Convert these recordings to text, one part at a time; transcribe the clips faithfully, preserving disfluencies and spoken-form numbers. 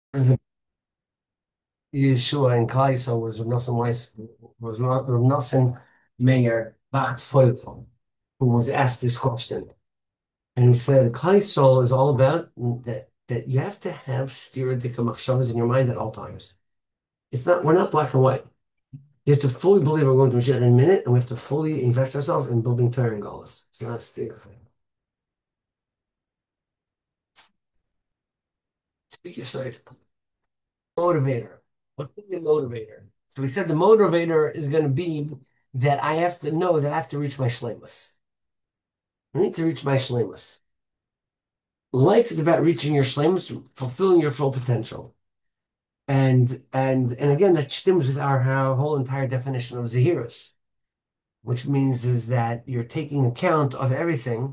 Yeshua and Klaiso was Rav Nosson Weiss, was Rav Nosson Meir Bat Feufel, who was asked this question. And he said, Klaiso is all about that that you have to have stereotypical machshavas in your mind at all times. It's not, we're not black and white. You have to fully believe we're going to Mashiach in a minute, and we have to fully invest ourselves in building Torah and Golas. It's not a stereotype. Speak your side. Motivator. What's the motivator? So we said the motivator is going to be that I have to know that I have to reach my shlemus. I need to reach my shlemus. Life is about reaching your shlemus, fulfilling your full potential. And and and again, that stems with our, our whole entire definition of zahirus, which means is that you're taking account of everything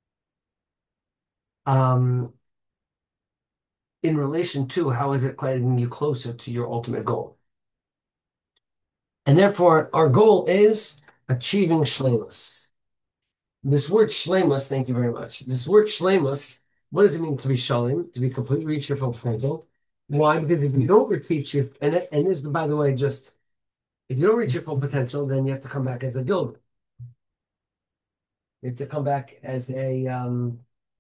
um, in relation to how is it getting you closer to your ultimate goal. And therefore, our goal is achieving shlemus. This word shlemus, thank you very much. This word shlemus, what does it mean to be shalim? To be completely reach your full potential. Why? Because if you don't reach your, and and this, by the way, just if you don't reach your full potential, then you have to come back as a gilgul. You have to come back as a um,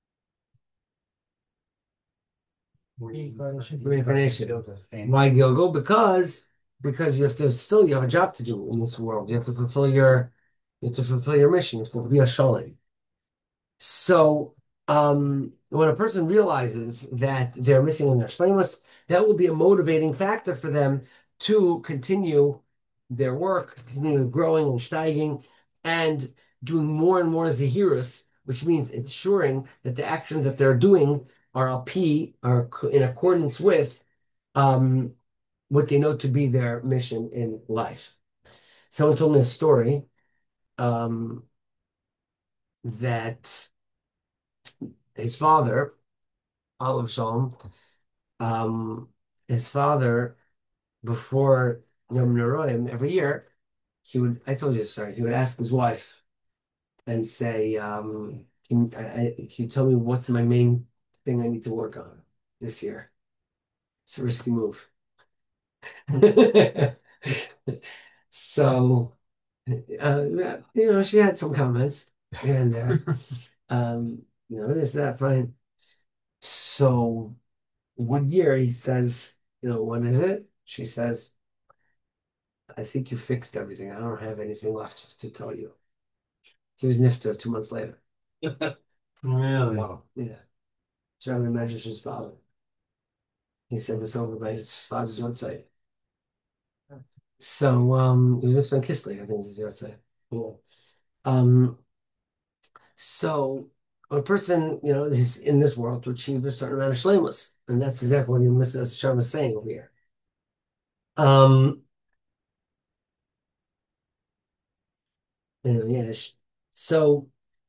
reincarnation. Why gilgul? Because because you have to still you have a job to do in this world. You have to fulfill your you have to fulfill your mission. You have to be a shalim. So um, when a person realizes that they're missing in their shlemus, that will be a motivating factor for them to continue their work, continue growing and steiging, and doing more and more zahirus, which means ensuring that the actions that they're doing are al pi, are in accordance with um, what they know to be their mission in life. Someone told me a story um, that his father, Olive Shalom, um, his father, before Yom Neroim, every year, he would, I told you this story, he would ask his wife and say, um, can, I, I- can you tell me what's my main thing I need to work on this year? It's a risky move. So, uh, you know, she had some comments and, uh, um, you know, this, that, fine. So, one year he says, you know, when is it? She says, I think you fixed everything. I don't have anything left to tell you. He was nifter two months later. Really? Wow. Yeah. German Medrash's father. He sent this over by his father's website. So um he was nifter on Kislev, I think is his website. Cool. Um so a person, you know, is in this world to achieve a certain amount of shlemus. And that's exactly what Missus Sharma is saying over here. Um, you know, yeah. So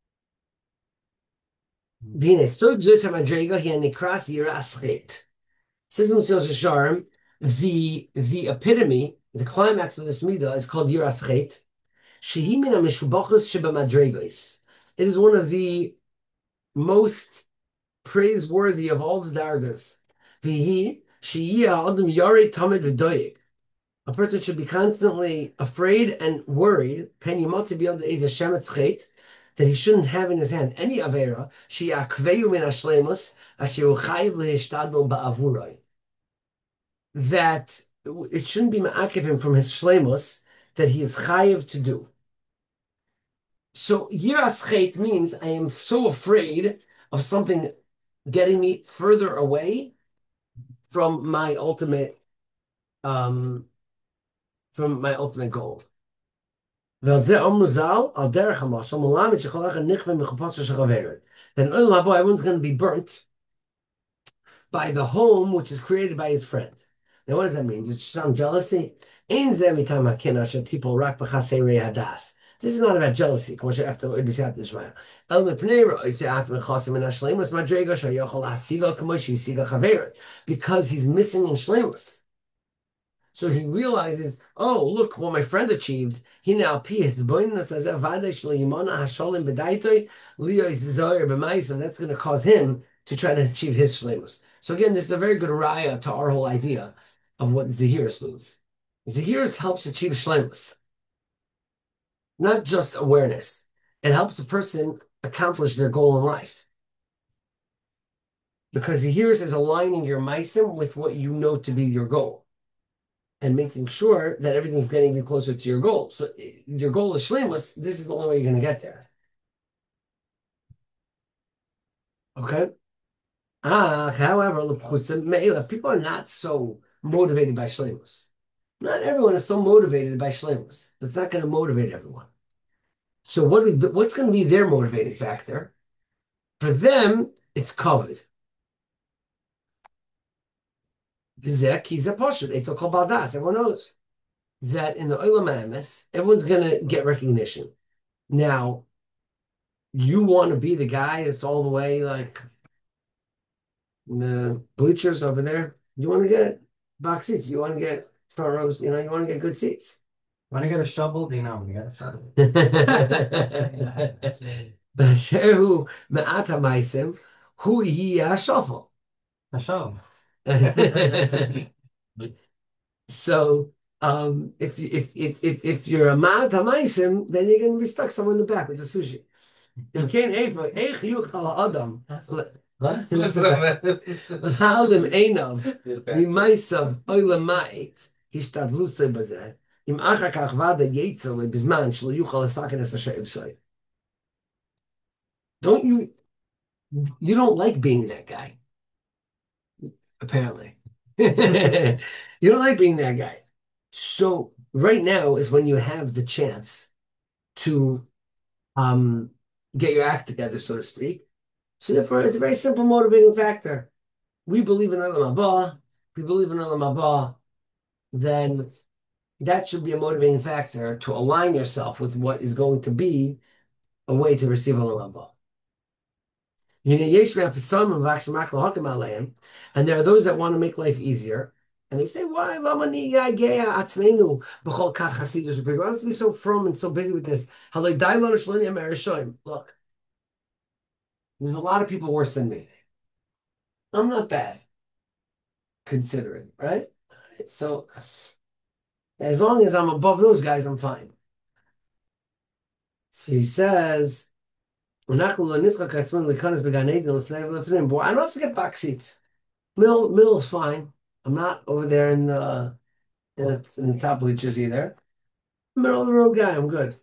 Vine, so B'zuta Madrega, he nikras yiraschet. Says Mesilas Yesharim, the the epitome, the climax of this midah is called yiraschet. Shehi min hamishubachos sheba madregos. It is one of the most praiseworthy of all the dargas. Vihi sheyia adam yare tamid v'doyeg. A person should be constantly afraid and worried, pen yimotzi beyond the eza shemetz chet, that he shouldn't have in his hand any avera, sheyakveyu min hashlemus, asher hu chayiv lehishtadol ba'avurai. That it shouldn't be ma'akiv him from his shlemus that he is chayiv to do. So yiras chet means I am so afraid of something getting me further away from my ultimate um from my ultimate goal. Then everyone's going to be burnt by the home which is created by his friend. Now, what does that mean? Does it sound jealousy? This is not about jealousy. Because he's missing in shlemus. So he realizes, oh, look what my friend achieved. He now peace. And that's going to cause him to try to achieve his shlemus. So again, this is a very good raya to our whole idea of what Zahiris means. Zahiris helps achieve shlemus, not just awareness. It helps a person accomplish their goal in life. Because Zahiris is aligning your meisim with what you know to be your goal and making sure that everything's getting you closer to your goal. So your goal is shlemus. This is the only way you're going to get there. Okay? Ah, however, people are not so motivated by shlemus. Not everyone is so motivated by shlemus. It's not going to motivate everyone. So what is the, what's going to be their motivating factor? For them, it's covered. Zek, he's a poshut. It's a baldas. Everyone knows that in the Olam Emes, everyone's going to get recognition. Now, you want to be the guy that's all the way like the bleachers over there. You want to get box seats. You want to get front rows. You know, you want to get good seats. Want to get a shovel? Do you know? You got a shovel. Basheru me'ata maisim, hu yeh shuffle. A shovel. So um, if if if if if you're a ma'ata maisim, then you're going to be stuck somewhere in the back with the sushi. If can't eich yuchal adam. What? Ha'adam einav mimaisav oilamait hishtadlusay bazeh. Im achar kach vada yetzel lebizman shlo yuchal esaken es hashev soy. Don't you? You don't like being that guy, apparently. You don't like being that guy. So right now is when you have the chance to um, get your act together, so to speak. So therefore, it's a very simple motivating factor. We believe in Olam Haba. If we believe in Olam Haba, then that should be a motivating factor to align yourself with what is going to be a way to receive Olam Haba. And there are those that want to make life easier. And they say, why? Why do you have to be so firm and so busy with this? Look, there's a lot of people worse than me. I'm not bad, considering, right? So as long as I'm above those guys, I'm fine. So he says, boy, I don't have to get box seats. Middle, middle is fine. I'm not over there in the in the, in the top bleachers either. Middle of the road guy, I'm good.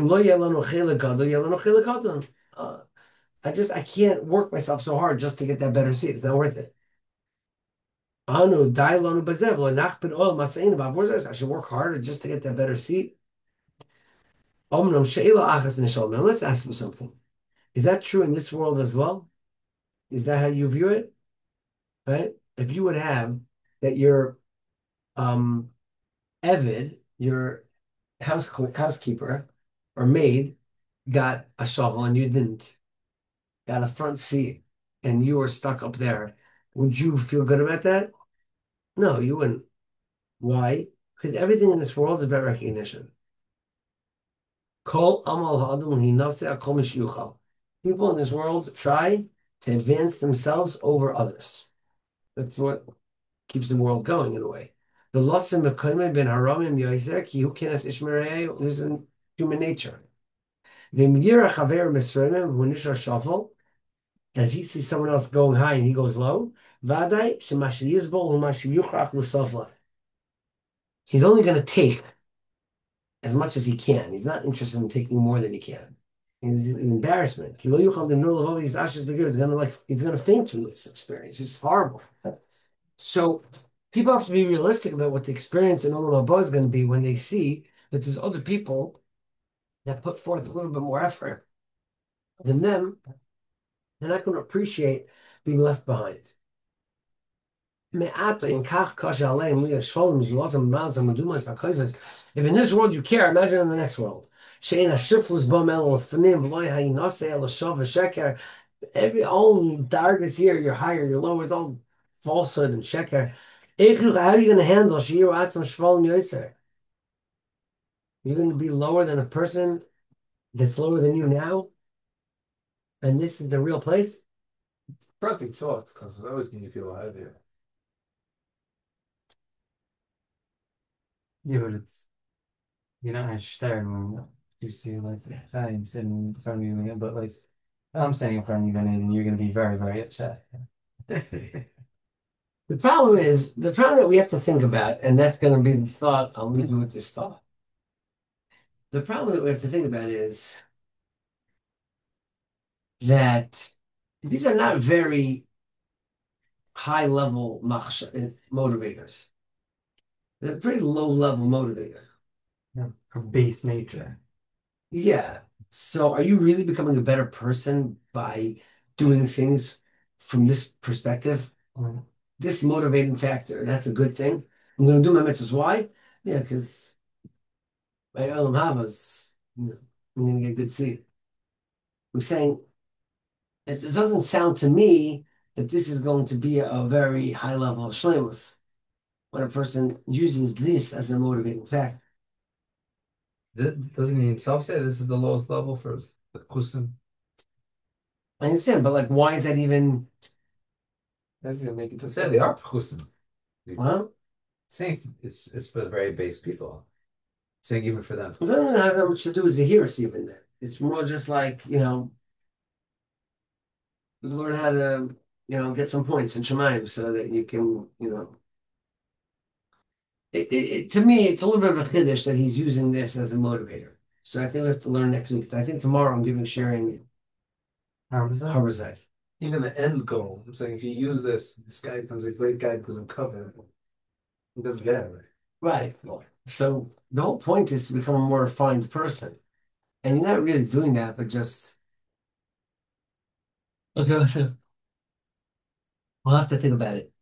Uh, I just I can't work myself so hard just to get that better seat. It's not worth it. I should work harder just to get that better seat. Now let's ask you something. Is that true in this world as well? Is that how you view it? Right? If you would have that your um Evid, your house housekeeper or maid, got a shovel and you didn't, got a front seat and you were stuck up there, would you feel good about that? No, you wouldn't. Why? Because everything in this world is about recognition. Kol amal ha'adam hinaseh kol mishiyuchal. People in this world try to advance themselves over others. That's what keeps the world going in a way. The lasim mekayme ben haramim yoizer ki hu kenes ishmerei. This is human nature. V'myira chaver misreimim v'nishar shuffle. And if he sees someone else going high and he goes low, vaday shemashi yizbol u'mashi yuchrach l'sofla. He's only going to take as much as he can. He's not interested in taking more than he can. It's an embarrassment. He's gonna like he's gonna faint from this experience. It's horrible. So people have to be realistic about what the experience in Olam Haba is going to be when they see that there's other people that put forth a little bit more effort than them. They're not going to appreciate being left behind. If in this world you care, imagine in the next world. Every all darkness here, you're higher, you're lower, it's all falsehood and sheker. How are you going to handle Shir Atzam Shvalim Yoiser? You're going to be lower than a person that's lower than you now? And this is the real place? Depressing thoughts because it's always going to feel heavier. Yeah, but it's you're not gonna stare when you see like I'm sitting in front of you again, but like I'm sitting in front of you and you're gonna be very, very upset. The problem is the problem that we have to think about, and that's going to be the thought. I'll leave you with this thought. The problem that we have to think about is that these are not very high level motivators. They're pretty low level motivator. Yeah, for base nature. Yeah. So are you really becoming a better person by doing things from this perspective? Mm. This motivating factor, that's a good thing. I'm going to do my mitzvahs. Why? Yeah, because my Olam Habas, I'm going to get good seed. I'm saying it, it doesn't sound to me that this is going to be a, a very high level of shlemus when a person uses this as a motivating factor. Doesn't he himself say this is the lowest level for the kusim? I understand, but like, why is that even? That's gonna make it to say they are kusim. Well, Saying it's it's for the very base people. Saying even for them. it doesn't have that much to do with Zahiris even then. It's more just like, you know, learn how to, you know, get some points in Shemaim so that you can, you know. It, it, it- to me, it's a little bit of a chiddush that he's using this as a motivator. So I think we have to learn next week. I think tomorrow I'm giving Sharon How was that? Harbazai. Even the end goal. I'm saying if you use this, this guy becomes a great guy because of cover. He doesn't get it right. Right. So the whole point is to become a more refined person. And you're not really doing that, but just okay, we'll have to think about it.